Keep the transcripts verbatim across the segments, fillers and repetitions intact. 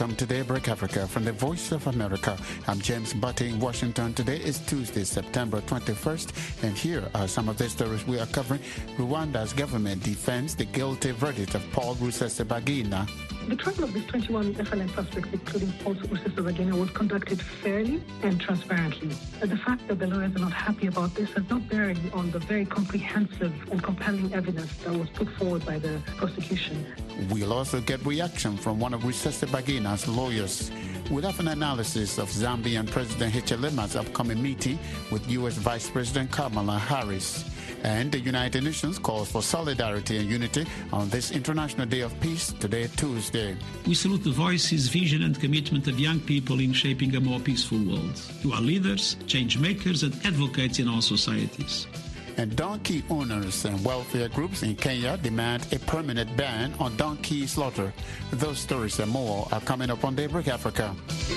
Welcome to Daybreak Africa from the Voice of America. I'm James Butte in Washington. Today is Tuesday, September twenty-first, and here are some of the stories we are covering. Rwanda's government defends the guilty verdict of Paul Rusesabagina. The trial of these twenty-one F L N suspects, including Paul Rusesabagina, was conducted fairly and transparently. The fact that the lawyers are not happy about this has no bearing on the very comprehensive and compelling evidence that was put forward by the prosecution. We'll also get reaction from one of Rusesabagina's lawyers. We'll have an analysis of Zambian President Hichilema's upcoming meeting with U S Vice President Kamala Harris. And the United Nations calls for solidarity and unity on this International Day of Peace, today, Tuesday. We salute the voices, vision and commitment of young people in shaping a more peaceful world. You are leaders, change makers and advocates in our societies. And donkey owners and welfare groups in Kenya demand a permanent ban on donkey slaughter. Those stories and more are coming up on Daybreak Africa.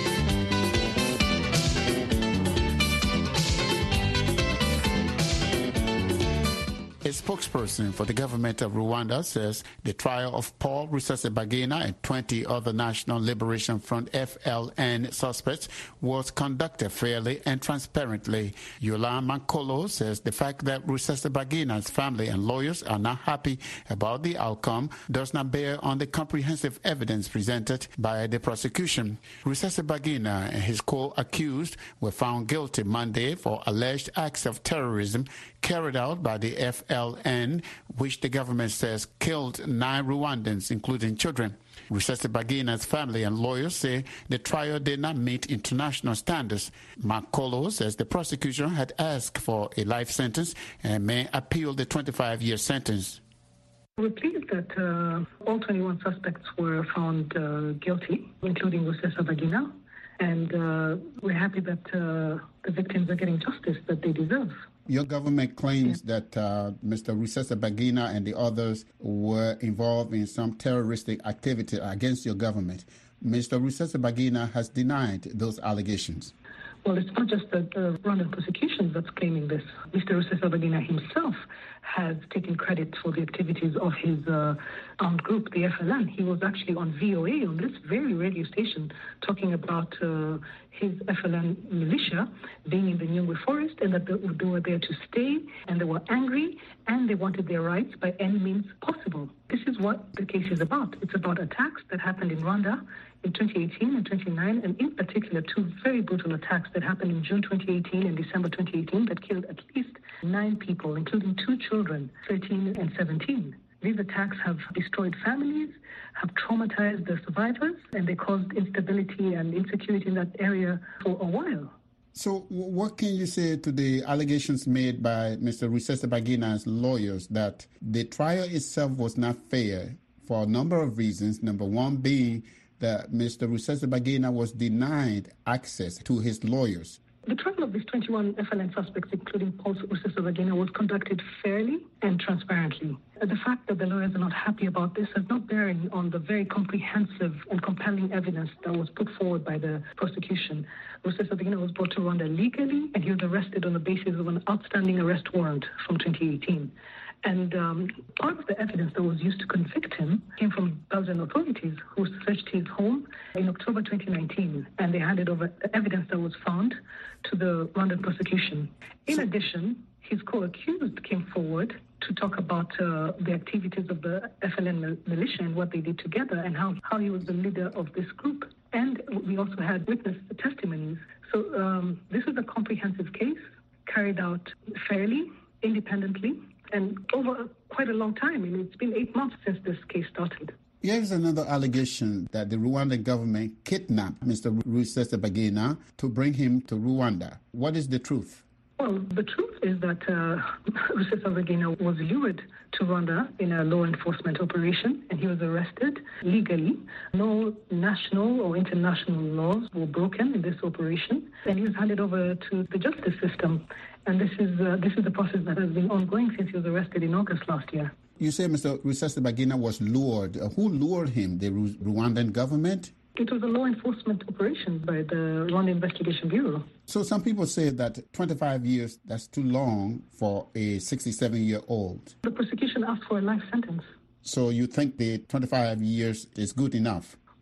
A spokesperson for the government of Rwanda says the trial of Paul Rusesabagina and twenty other National Liberation Front F L N suspects was conducted fairly and transparently. Yola Mankolo says the fact that Rusesabagina's family and lawyers are not happy about the outcome does not bear on the comprehensive evidence presented by the prosecution. Rusesabagina and his co-accused were found guilty Monday for alleged acts of terrorism carried out by the F L N, which the government says killed nine Rwandans, including children. Rusesabagina's family and lawyers say the trial did not meet international standards. Makolo says the prosecution had asked for a life sentence and may appeal the twenty-five-year sentence. We're pleased that uh, all twenty-one suspects were found uh, guilty, including Rusesabagina, and uh, we're happy that uh, the victims are getting justice that they deserve. Your government claims yeah. that uh, Mister Rusesabagina and the others were involved in some terroristic activity against your government. Mister Rusesabagina has denied those allegations. Well, it's not just the uh, Rwandan prosecution that's claiming this. Mister Rusesabagina himself has taken credit for the activities of his uh, armed group, the F L N. He was actually on V O A, on this very radio station, talking about uh, his F L N militia being in the Nyungwe forest and that they were there to stay, and they were angry, and they wanted their rights by any means possible. This is what the case is about. It's about attacks that happened in Rwanda in twenty eighteen and twenty nineteen, and in particular two very brutal attacks that happened in June twenty eighteen and December twenty eighteen that killed at least nine people, including two children, thirteen and seventeen. These attacks have destroyed families, have traumatized the survivors, and they caused instability and insecurity in that area for a while. So what can you say to the allegations made by Mister Rusesabagina's lawyers that the trial itself was not fair for a number of reasons, number one being that Mister Rusesabagina was denied access to his lawyers? The trial of these twenty-one F L N suspects, including Paul Rusesabagina, was conducted fairly and transparently. The fact that the lawyers are not happy about this has no bearing on the very comprehensive and compelling evidence that was put forward by the prosecution. Rusesabagina was brought to Rwanda legally, and he was arrested on the basis of an outstanding arrest warrant from twenty eighteen. And um, part of the evidence that was used to convict him came from Belgian authorities, who searched his home in October twenty nineteen, and they handed over evidence that was found to the Rwandan prosecution. In addition, his co-accused came forward to talk about uh, the activities of the F L N militia and what they did together, and how, how he was the leader of this group. And we also had witness testimonies. So um, this is a comprehensive case carried out fairly, independently, and over quite a long time. I mean, it's been eight months since this case started. Here's another allegation that the Rwandan government kidnapped Mister Rusesabagina to bring him to Rwanda. What is the truth? Well, the truth is that uh, Rusesabagina was lured to Rwanda in a law enforcement operation, and he was arrested legally. No national or international laws were broken in this operation, and he was handed over to the justice system. And this is uh, this is the process that has been ongoing since he was arrested in August last year. You say Mister Rusesabagina was lured. Uh, who lured him? The Ru- Rwandan government? It was a law enforcement operation by the Rwanda Investigation Bureau. So some people say that twenty-five years, that's too long for a sixty-seven-year-old. The prosecution asked for a life sentence. So you think the twenty-five years is good enough?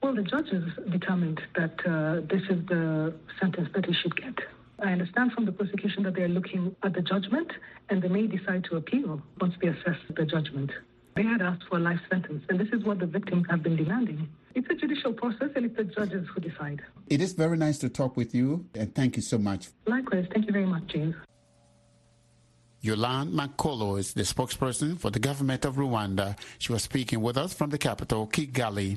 Well, the judges determined that uh, this is the sentence that he should get. I understand from the prosecution that they're looking at the judgment, and they may decide to appeal once they assess the judgment. They had asked for a life sentence, and this is what the victims have been demanding. It's a judicial process, and it's the judges who decide. It is very nice to talk with you, and thank you so much. Likewise. Thank you very much, James. Yolande Makolo is the spokesperson for the government of Rwanda. She was speaking with us from the capital, Kigali.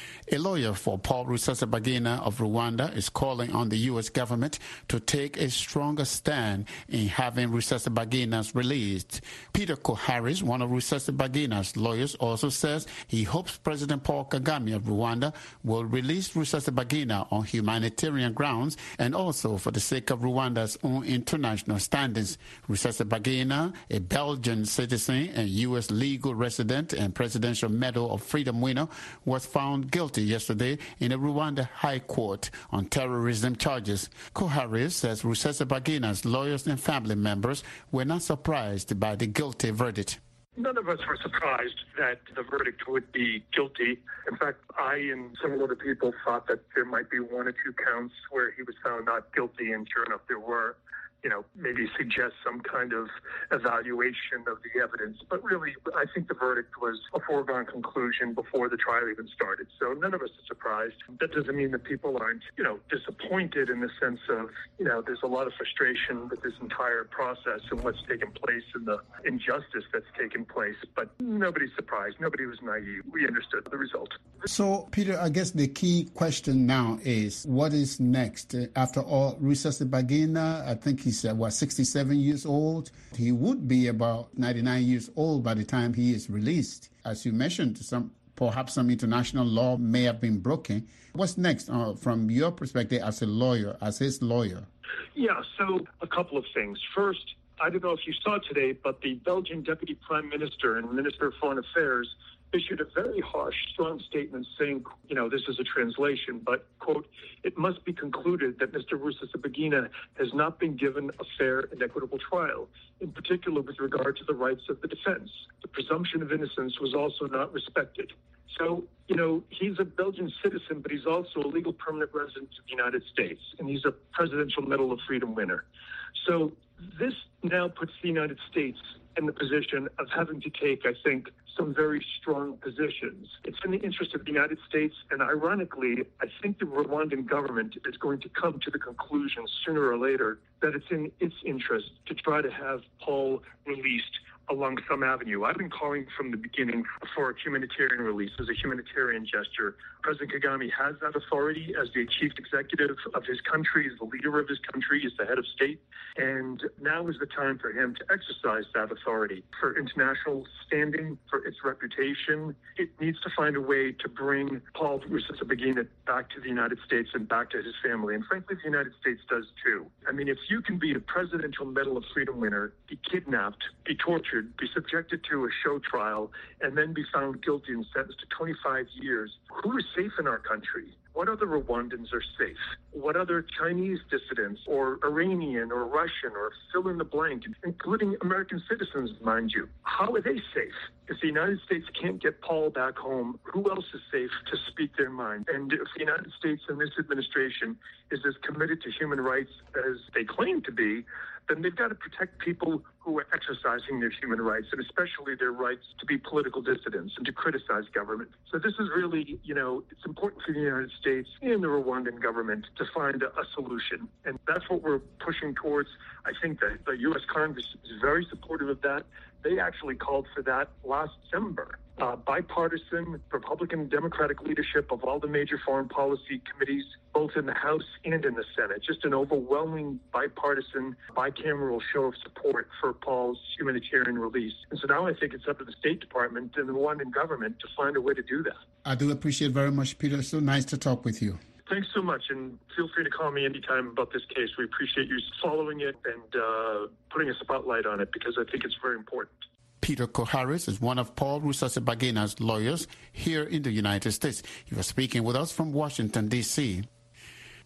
A lawyer for Paul Rusesabagina of Rwanda is calling on the U S government to take a stronger stand in having Rusesabagina released. Peter Koharis, one of Rusesabagina's lawyers, also says he hopes President Paul Kagame of Rwanda will release Rusesabagina on humanitarian grounds and also for the sake of Rwanda's own international standings. Rusesabagina, a Belgian citizen and U S legal resident and Presidential Medal of Freedom winner, was found guilty yesterday in a Rwanda High Court on terrorism charges. Koharis says Rusesabagina's lawyers and family members were not surprised by the guilty verdict. None of us were surprised that the verdict would be guilty. In fact, I and several other people thought that there might be one or two counts where he was found not guilty, and sure enough there were. You know, maybe suggest some kind of evaluation of the evidence. But really, I think the verdict was a foregone conclusion before the trial even started. So none of us are surprised. That doesn't mean that people aren't, you know, disappointed in the sense of, you know, there's a lot of frustration with this entire process and what's taken place and the injustice that's taken place. But nobody's surprised. Nobody was naive. We understood the result. So, Peter, I guess the key question now is, what is next? After all, Rusesabagina, I think he's uh, what, sixty-seven years old. He would be about ninety-nine years old by the time he is released. As you mentioned, some perhaps some international law may have been broken. What's next uh, from your perspective as a lawyer, as his lawyer? Yeah, so a couple of things. First, I don't know if you saw today, but the Belgian Deputy Prime Minister and Minister of Foreign Affairs issued a very harsh, strong statement saying, you know, this is a translation, but, quote, it must be concluded that Mister Rusesabagina has not been given a fair and equitable trial, in particular with regard to the rights of the defense. The presumption of innocence was also not respected. So, you know, he's a Belgian citizen, but he's also a legal permanent resident of the United States, and he's a Presidential Medal of Freedom winner. So this now puts the United States in the position of having to take, I think, some very strong positions. It's in the interest of the United States, and ironically, I think the Rwandan government is going to come to the conclusion sooner or later that it's in its interest to try to have Paul released along some avenue. I've been calling from the beginning for a humanitarian release as a humanitarian gesture. President Kagame has that authority as the chief executive of his country, as the leader of his country, as the head of state. And now is the time for him to exercise that authority for international standing, for its reputation. It needs to find a way to bring Paul Rusesabagina back to the United States and back to his family. And frankly, the United States does too. I mean, if you can be a Presidential Medal of Freedom winner, be kidnapped, be tortured, be subjected to a show trial, and then be found guilty and sentenced to twenty-five years. Who is safe in our country? What other Rwandans are safe? What other Chinese dissidents or Iranian or Russian or fill in the blank, including American citizens, mind you? How are they safe? If the United States can't get Paul back home, who else is safe to speak their mind? And if the United States and this administration is as committed to human rights as they claim to be, then they've got to protect people who are exercising their human rights, and especially their rights to be political dissidents and to criticize government. So this is really, you know, it's important for the United States and the Rwandan government to find a, a solution. And that's what we're pushing towards. I think that the U S Congress is very supportive of that. They actually called for that last December. Uh, bipartisan Republican and Democratic leadership of all the major foreign policy committees, both in the House and in the Senate. Just an overwhelming bipartisan, bicameral show of support for Paul's humanitarian release. And so now I think it's up to the State Department and the Rwandan government to find a way to do that. I do appreciate very much, Peter. So nice to talk with you. Thanks so much, and feel free to call me anytime about this case. We appreciate you following it and uh, putting a spotlight on it because I think it's very important. Peter Koharis is one of Paul Rusesabagina's lawyers here in the United States. He was speaking with us from Washington, D C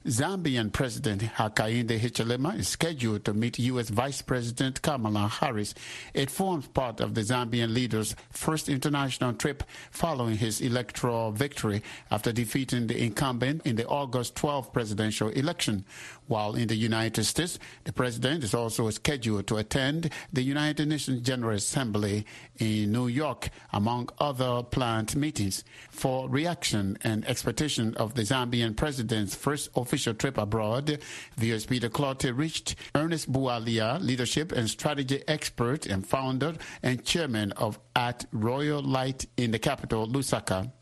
Zambian President Hakainde Hichilema is scheduled to meet U S Vice President Kamala Harris. It forms part of the Zambian leader's first international trip following his electoral victory after defeating the incumbent in the August twelfth presidential election. While in the United States, the president is also scheduled to attend the United Nations General Assembly in New York, among other planned meetings. For reaction and expectation of the Zambian president's first official trip abroad, V O S Peter Clottey reached Ernest Bualia, leadership and strategy expert and founder and chairman of At Royal Light in the capital, Lusaka.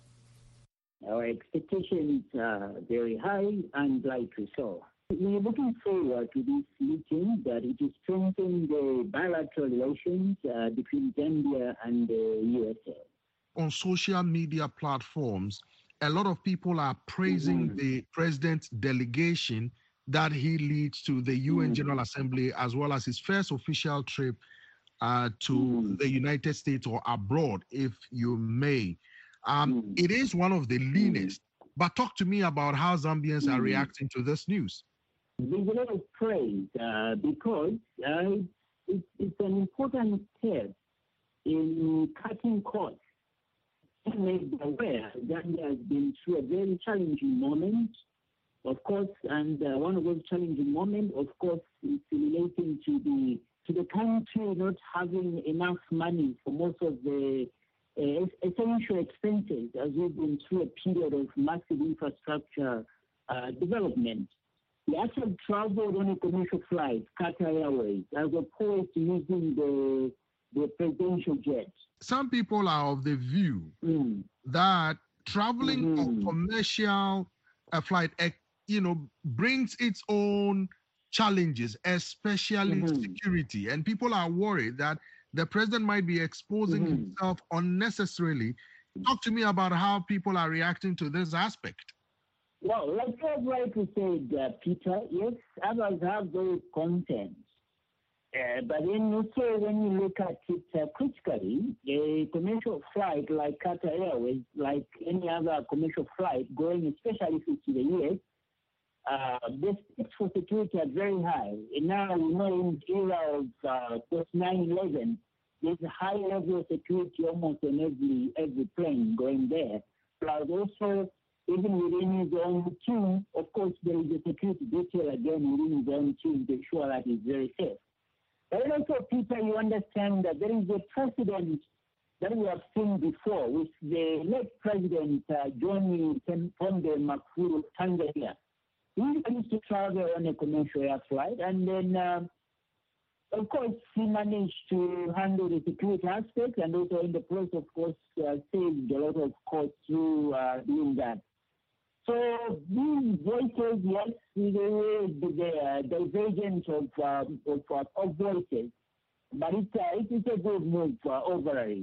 Our expectations are very high and rightly so. We are looking forward to this meeting that it will strengthen the bilateral relations uh, between Zambia and the U S A. On social media platforms, a lot of people are praising mm-hmm. the president's delegation that he leads to the U N mm-hmm. General Assembly, as well as his first official trip uh, to mm-hmm. the United States or abroad, if you may. Um, mm-hmm. It is one of the leanest, mm-hmm. but talk to me about how Zambians mm-hmm. are reacting to this news. There's a lot of praise uh, because uh, it, it's an important step in cutting costs. Made aware Zambia has been through a very challenging moment, of course, and uh, one of those challenging moments, of course, is relating to the to the country not having enough money for most of the uh, essential expenses, as we've been through a period of massive infrastructure uh, development. We actually traveled on a commercial flight, Qatar Airways, as opposed to using the the presidential jet. Some people are of the view mm. that traveling mm-hmm. on commercial uh, flight, uh, you know, brings its own challenges, especially mm-hmm. security. And people are worried that the president might be exposing mm-hmm. himself unnecessarily. Talk to me about how people are reacting to this aspect. Well, like I've rightly said, uh, Peter, yes, others have those concerns. Uh, but then also when you look at it uh, critically, a commercial flight like Qatar Airways, like any other commercial flight going, especially if it's to the U S, uh, the stakes for security are very high. And now we know in the era of uh, post nine eleven, there's a high level of security almost on every every plane going there. Plus also, even within his own team, of course, there is a security detail again within his own team to ensure that it's very safe. But also, Peter, you understand that there is a precedent that we have seen before with the late President uh, John Pombe Magufuli of Tanzania. He used to travel on a commercial air flight, and then, uh, of course, he managed to handle the security aspect, and also in the process, of course, uh, saved a lot of costs through uh, doing that. So these voices, yes, the, the, the divergence of, um, of, uh, of voices, but it's, uh, it's a good move uh, overall.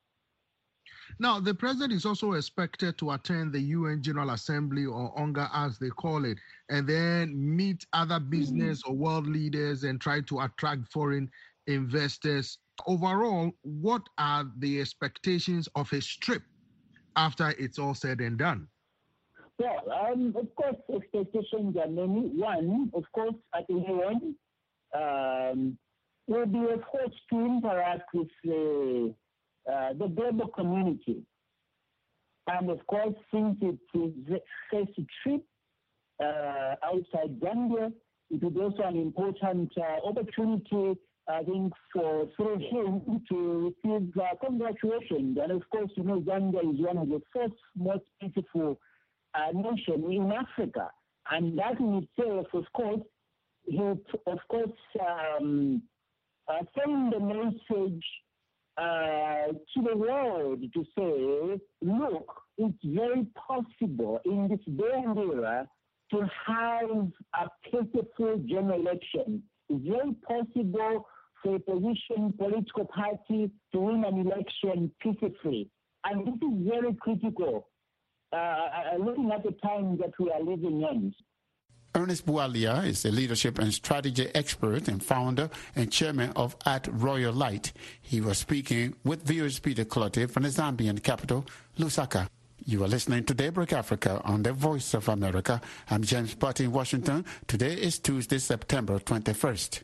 Now, the president is also expected to attend the U N General Assembly, or UNGA as they call it, and then meet other business mm-hmm. or world leaders and try to attract foreign investors. Overall, what are the expectations of his trip after it's all said and done? Well, um, of course, expectations are many. One, of course, at the U N, um, will be, of course, to interact with uh, uh, the global community. And, of course, since it's his first trip uh, outside Zambia, it is also an important uh, opportunity, I think, for through him to receive uh, congratulations. And, of course, you know, Zambia is one of the first most beautiful Uh, nation in Africa, and that in itself, of course, he, of course, um, uh, send the message uh, to the world to say, look, it's very possible in this day and era to have a peaceful general election. It's very possible for a position political party to win an election peacefully, and this is very critical. Uh, looking at the time that we are living in. Ernest Bualia is a leadership and strategy expert and founder and chairman of At Royal Light. He was speaking with V O S Peter Clottey from the Zambian capital, Lusaka. You are listening to Daybreak Africa on the Voice of America. I'm James Butt in Washington. Today is Tuesday, September twenty-first.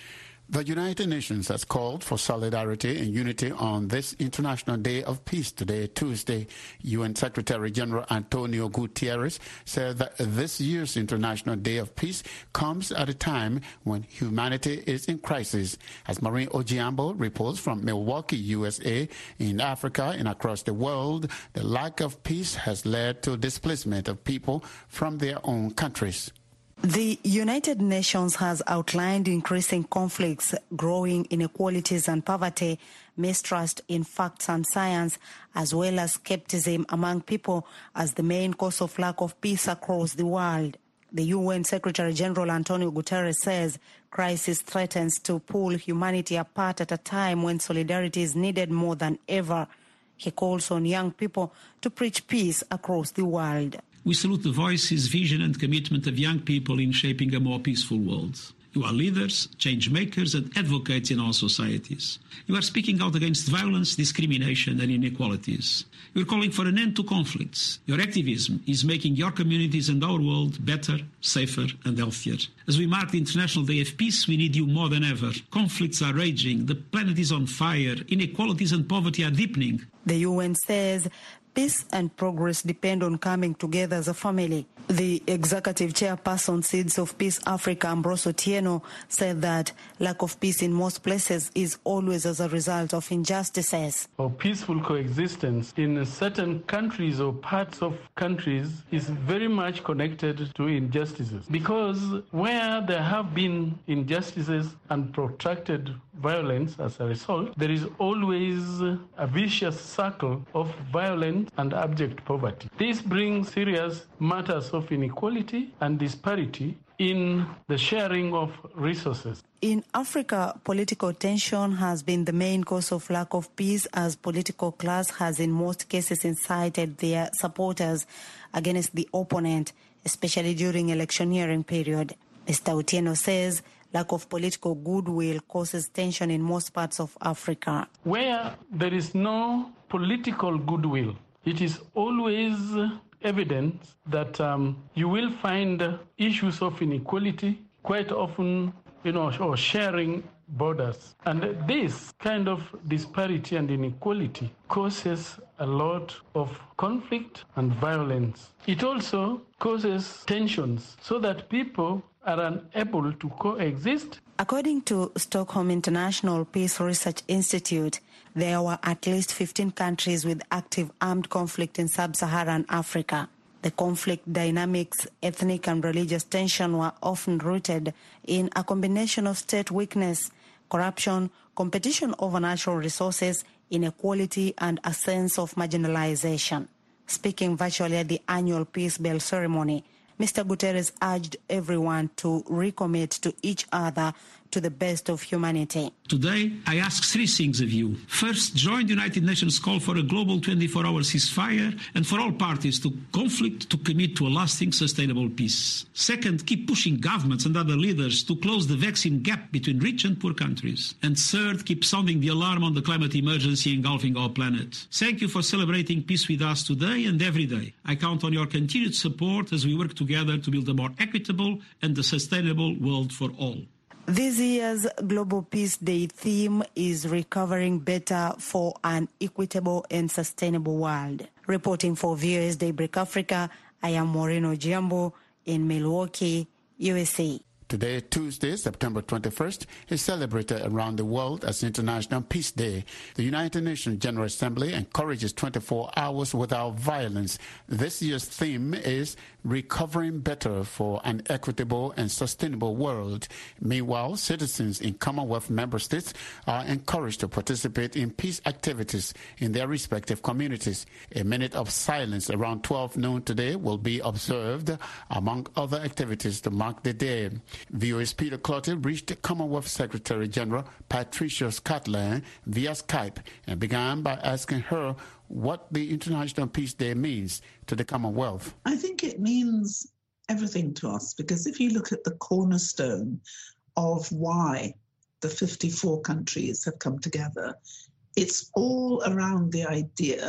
The United Nations has called for solidarity and unity on this International Day of Peace today, Tuesday. U N Secretary General Antonio Guterres said that this year's International Day of Peace comes at a time when humanity is in crisis. As Maureen Ojiambo reports from Milwaukee, U S A, in Africa and across the world, the lack of peace has led to displacement of people from their own countries. The United Nations has outlined increasing conflicts, growing inequalities and poverty, mistrust in facts and science, as well as skepticism among people as the main cause of lack of peace across the world. The U N Secretary General Antonio Guterres says crisis threatens to pull humanity apart at a time when solidarity is needed more than ever. He calls on young people to preach peace across the world. We salute the voices, vision and commitment of young people in shaping a more peaceful world. You are leaders, change makers and advocates in our societies. You are speaking out against violence, discrimination and inequalities. You are calling for an end to conflicts. Your activism is making your communities and our world better, safer and healthier. As we mark the International Day of Peace, we need you more than ever. Conflicts are raging, the planet is on fire, inequalities and poverty are deepening. The U N says peace and progress depend on coming together as a family. The executive chairperson, Seeds of Peace Africa, Ambrose Otieno, said that lack of peace in most places is always as a result of injustices. Or peaceful coexistence in certain countries or parts of countries is very much connected to injustices. Because where there have been injustices and protracted violence as a result, there is always a vicious circle of violence and abject poverty. This brings serious matters of inequality and disparity in the sharing of resources. In Africa, political tension has been the main cause of lack of peace, as political class has in most cases incited their supporters against the opponent, especially during electioneering period. Mister Otieno says lack of political goodwill causes tension in most parts of Africa. Where there is no political goodwill, it is always evident that um, you will find issues of inequality, quite often, you know, or sharing borders. And this kind of disparity and inequality causes a lot of conflict and violence. It also causes tensions so that people are unable to coexist. According to Stockholm International Peace Research Institute, there were at least fifteen countries with active armed conflict in sub-Saharan Africa. The conflict dynamics, ethnic and religious tension were often rooted in a combination of state weakness, corruption, competition over natural resources, inequality, and a sense of marginalization. Speaking virtually at the annual Peace Bell ceremony, Mister Guterres urged everyone to recommit to each other to the best of humanity. Today, I ask three things of you. First, join the United Nations call for a global twenty-four hour ceasefire and for all parties to conflict to commit to a lasting, sustainable peace. Second, keep pushing governments and other leaders to close the vaccine gap between rich and poor countries. And third, keep sounding the alarm on the climate emergency engulfing our planet. Thank you for celebrating peace with us today and every day. I count on your continued support as we work together to build a more equitable and a sustainable world for all. This year's Global Peace Day theme is Recovering Better for an Equitable and Sustainable World. Reporting for V O A's Daybreak Africa, I am Maureen Ojiambo in Milwaukee, U S A. Today, Tuesday, September twenty-first, is celebrated around the world as International Peace Day. The United Nations General Assembly encourages twenty-four hours without violence. This year's theme is Recovering Better for an Equitable and Sustainable World. Meanwhile, citizens in Commonwealth member states are encouraged to participate in peace activities in their respective communities. A minute of silence around twelve noon today will be observed, among other activities to mark the day. V O A's Peter Clottey reached Commonwealth Secretary General Patricia Scotland via Skype and began by asking her what the International Peace Day means to the Commonwealth. I think it means everything to us, because if you look at the cornerstone of why the fifty-four countries have come together, it's all around the idea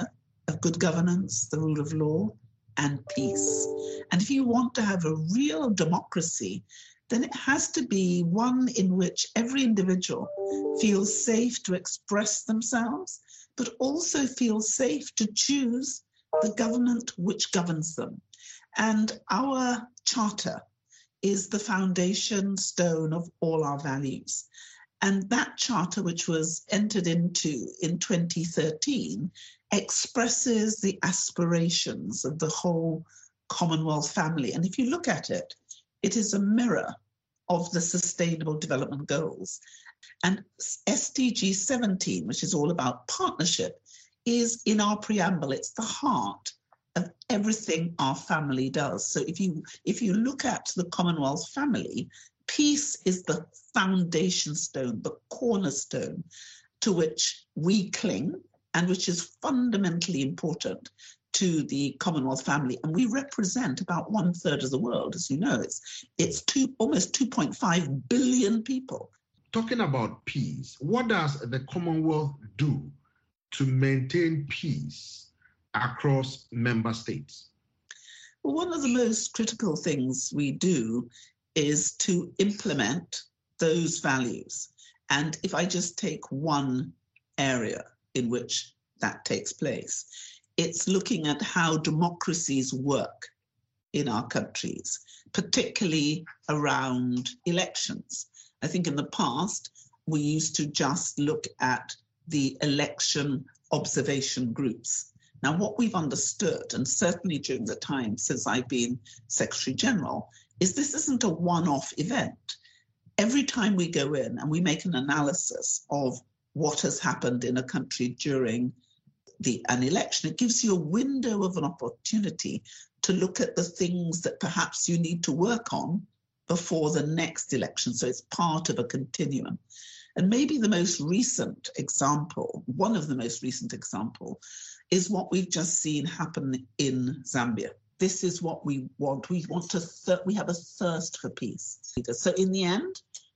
of good governance, the rule of law, and peace. And if you want to have a real democracy, then it has to be one in which every individual feels safe to express themselves, but also feels safe to choose the government which governs them. And our charter is the foundation stone of all our values. And that charter, which was entered into in twenty thirteen, expresses the aspirations of the whole Commonwealth family. And if you look at it, it is a mirror of the Sustainable Development Goals. And S D G seventeen, which is all about partnership, is in our preamble. It's the heart of everything our family does. So if you if you look at the Commonwealth family, peace is the foundation stone, the cornerstone to which we cling and which is fundamentally important to the Commonwealth family. And we represent about one third of the world, as you know. It's, it's two, almost two point five billion people. Talking about peace, what does the Commonwealth do to maintain peace across member states? Well, one of the most critical things we do is to implement those values. And if I just take one area in which that takes place, it's looking at how democracies work in our countries, particularly around elections. I think in the past, we used to just look at the election observation groups. Now, what we've understood, and certainly during the time since I've been Secretary General, is this isn't a one-off event. Every time we go in and we make an analysis of what has happened in a country during the, an election, it gives you a window of an opportunity to look at the things that perhaps you need to work on before the next election. So it's part of a continuum. And maybe the most recent example, one of the most recent example, is what we've just seen happen in Zambia. This is what we want. We want to, th- we have a thirst for peace. So in the end,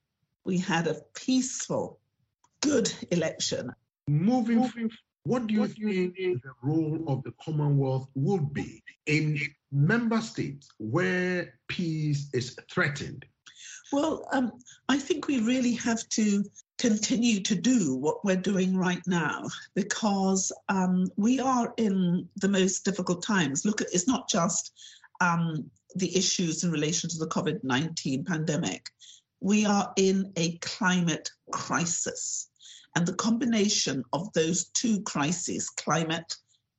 we had a peaceful, good election. Moving forward, what do you think the role of the Commonwealth would be in member states where peace is threatened? Well, um, I think we really have to continue to do what we're doing right now, because um, we are in the most difficult times. Look, at it's not just um, the issues in relation to the COVID nineteen pandemic. We are in a climate crisis. And the combination of those two crises, climate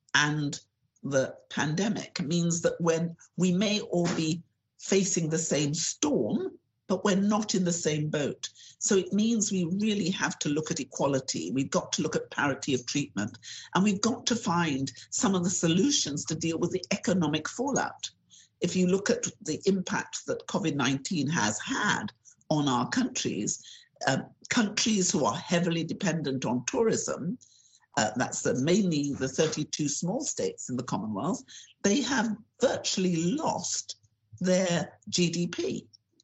and the pandemic, means that when we may all be facing the same storm, but we're not in the same boat. So it means we really have to look at equality. We've got to look at parity of treatment, and we've got to find some of the solutions to deal with the economic fallout. If you look at the impact that COVID nineteen has had on our countries, uh, countries who are heavily dependent on tourism, uh, that's the, mainly the thirty-two small states in the Commonwealth, they have virtually lost their G D P.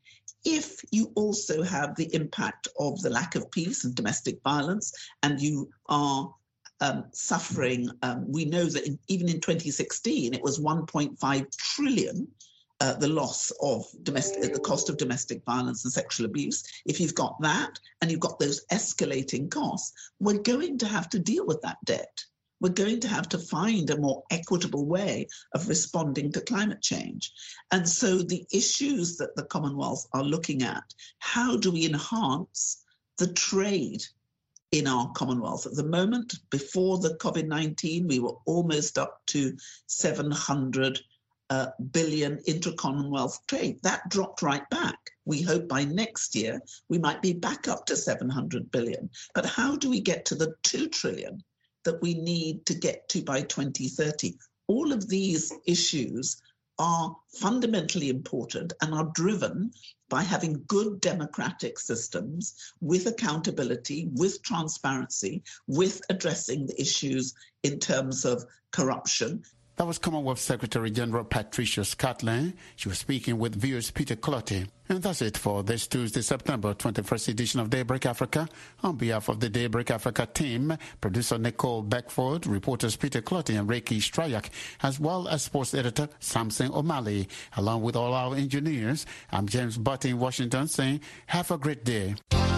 If you also have the impact of the lack of peace and domestic violence, and you are um, suffering, um, we know that in, even in twenty sixteen, it was one point five trillion, uh, the loss of domestic, the cost of domestic violence and sexual abuse. If you've got that and you've got those escalating costs, we're going to have to deal with that debt. We're going to have to find a more equitable way of responding to climate change. And so the issues that the Commonwealth are looking at, how do we enhance the trade in our Commonwealth? At the moment, before the COVID nineteen, we were almost up to seven hundred uh, billion inter-Commonwealth trade. That dropped right back. We hope by next year, we might be back up to seven hundred billion. But how do we get to the two trillion that we need to get to by twenty thirty? All of these issues are fundamentally important and are driven by having good democratic systems with accountability, with transparency, with addressing the issues in terms of corruption. That was Commonwealth Secretary General Patricia Scotland. She was speaking with viewers Peter Clotty. And that's it for this Tuesday, September twenty-first edition of Daybreak Africa. On behalf of the Daybreak Africa team, producer Nicole Beckford, reporters Peter Clotty and Reiki Strayak, as well as sports editor Samson O'Malley, along with all our engineers, I'm James Butt in Washington saying, have a great day.